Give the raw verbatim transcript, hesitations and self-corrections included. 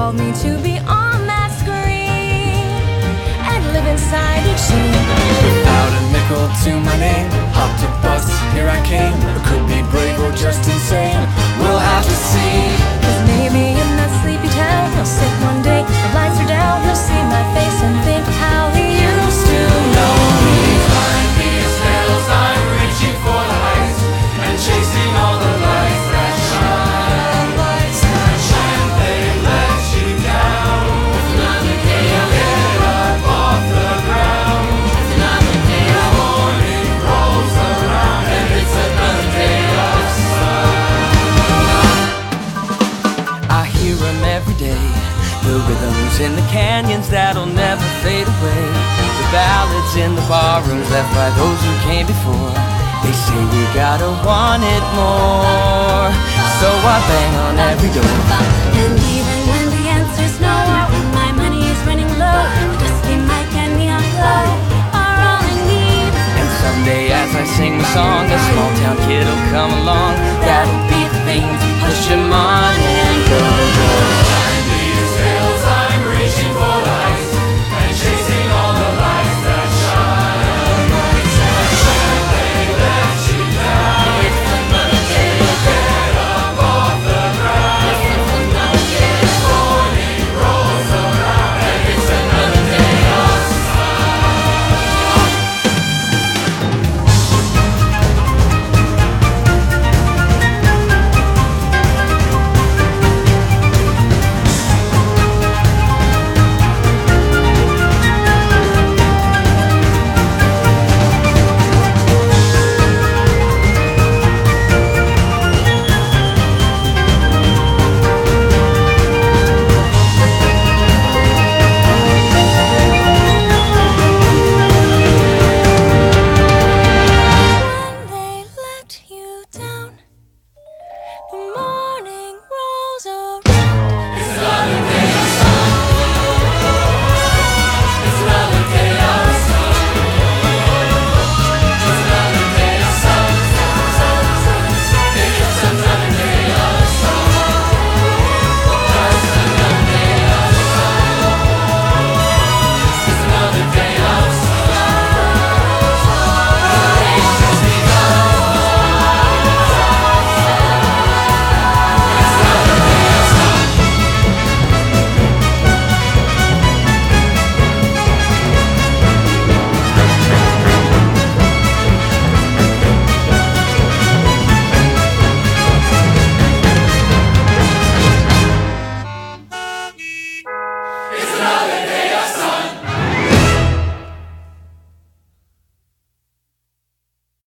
called me to be on that screen and live inside each scene. Without a nickel to my name, hopped a bus, here I came. I could be brave or just insane, we'll have to see. Cause maybe in that sleepy town he'll sit one day, the lights are down, he'll see my face and think how he used to know me. Climb these hills, I'm reaching for the heights and chasing all the lights that shine. Lights that shine, they let you down. It's another day I'll get up off the ground. It's another day the morning rolls around and it's another day of sun. I hear 'em every day, the rhythms in the canyons that'll never fade away, the ballads in the barrooms left by those who came before. They say we gotta want it more, so I bang on every door. And even when the answer's no, or when my money is running low, the dusty mic and neon glow are all I need. And someday as I sing the song, a small town kid'll come along. That'll be the thing to push him on.